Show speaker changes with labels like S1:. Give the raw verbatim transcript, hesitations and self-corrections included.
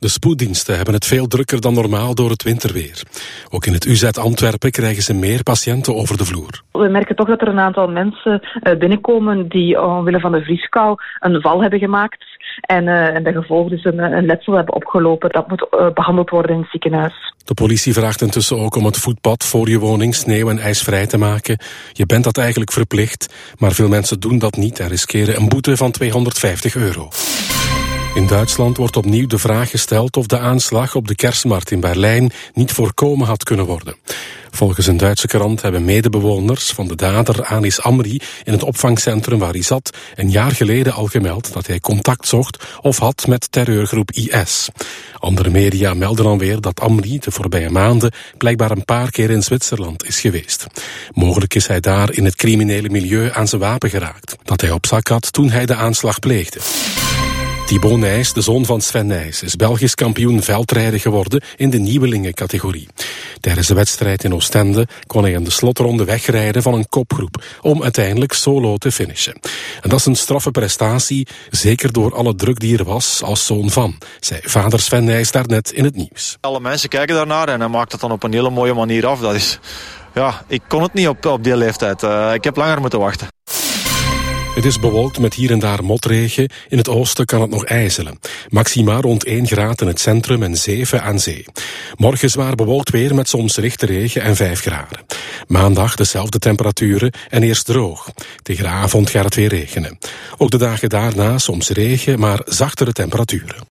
S1: De spoeddiensten hebben het veel drukker dan normaal door het winterweer. Ook in het U Z Antwerpen krijgen ze meer patiënten over de vloer.
S2: We merken toch dat er een aantal mensen binnenkomen die omwille van de vrieskou een val hebben gemaakt. En, uh, en de gevolgen dus een, een letsel hebben opgelopen. Dat moet uh, behandeld worden in het ziekenhuis.
S1: De politie vraagt intussen ook om het voetpad voor je woning sneeuw- en ijsvrij te maken. Je bent dat eigenlijk verplicht, maar veel mensen doen dat niet en riskeren een boete van tweehonderdvijftig euro. In Duitsland wordt opnieuw de vraag gesteld of de aanslag op de kerstmarkt in Berlijn niet voorkomen had kunnen worden. Volgens een Duitse krant hebben medebewoners van de dader Anis Amri in het opvangcentrum waar hij zat een jaar geleden al gemeld dat hij contact zocht of had met terreurgroep I S. Andere media melden dan weer dat Amri de voorbije maanden blijkbaar een paar keer in Zwitserland is geweest. Mogelijk is hij daar in het criminele milieu aan zijn wapen geraakt, dat hij op zak had toen hij de aanslag pleegde. Thibaut Nys, de zoon van Sven Nys, is Belgisch kampioen veldrijden geworden in de nieuwelingencategorie. Tijdens de wedstrijd in Oostende kon hij in de slotronde wegrijden van een kopgroep, om uiteindelijk solo te finishen. En dat is een straffe prestatie, zeker door alle druk die er was als zoon van, zei vader Sven Nys daarnet in het nieuws.
S3: Alle mensen kijken daarnaar en hij maakt het dan op een hele mooie manier af. Dat is, ja, ik kon het niet op, op die leeftijd. Uh, ik heb langer moeten wachten.
S1: Het is bewolkt met hier en daar motregen. In het oosten kan het nog ijzelen. Maxima rond één graad in het centrum en zeven aan zee. Morgen zwaar bewolkt weer met soms lichte regen en vijf graden. Maandag dezelfde temperaturen en eerst droog. Tegen de avond gaat het weer regenen. Ook de dagen daarna soms regen, maar zachtere temperaturen.